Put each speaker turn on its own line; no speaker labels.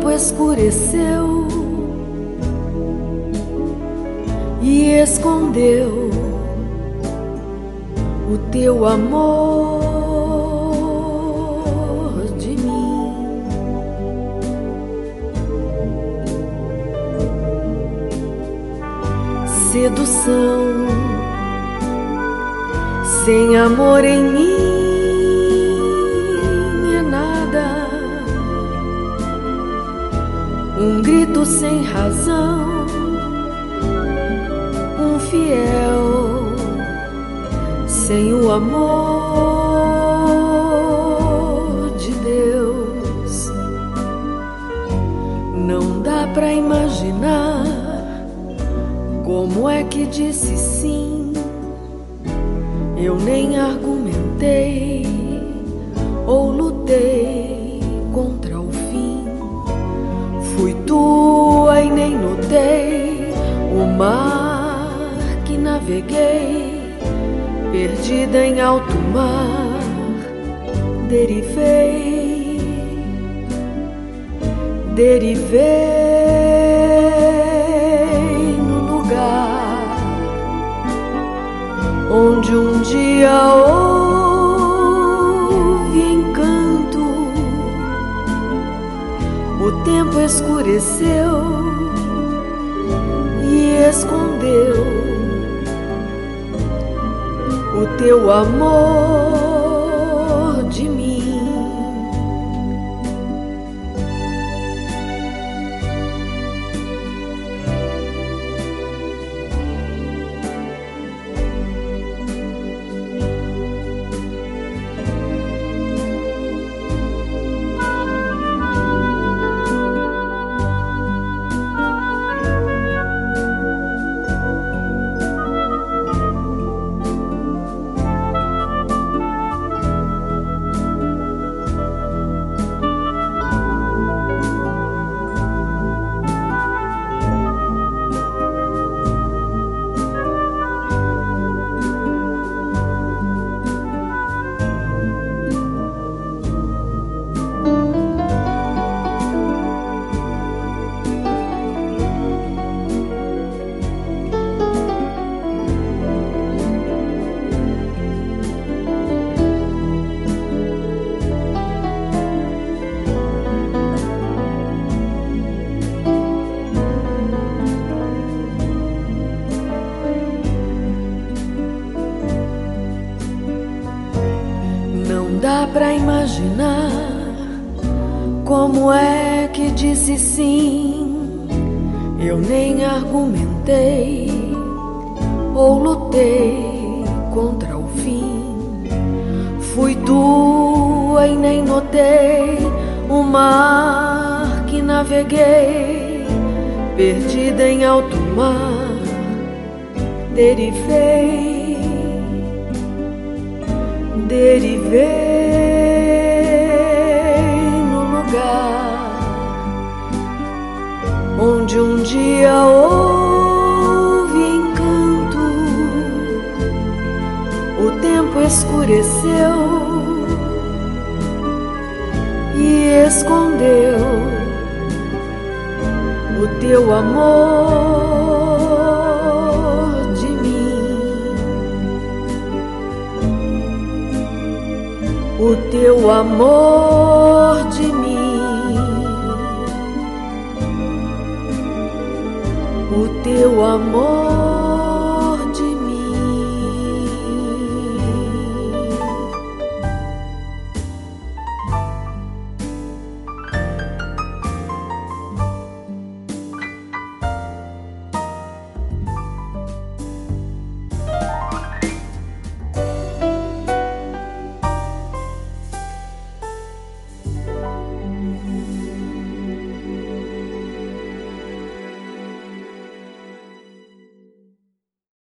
tempo escureceu e escondeu o teu amor de mim. Sedução sem amor em mim é nada. Um grito sem razão, um fiel sem o amor de Deus. Não dá pra imaginar como é que disse sim. Eu nem argumentei ou lutei contra o fim. Fui tua e nem notei o mar que naveguei, perdida em alto mar, derivei no lugar onde um dia houve encanto. O tempo escureceu e escondeu o teu amor de mim. Não dá pra imaginar como é que disse sim. Eu nem argumentei ou lutei contra o fim. Fui tua e nem notei o mar que naveguei, perdida em alto mar, derivei no lugar onde um dia houve encanto. O tempo escureceu e escondeu o teu amor de mim. O teu amor de mim, o teu amor.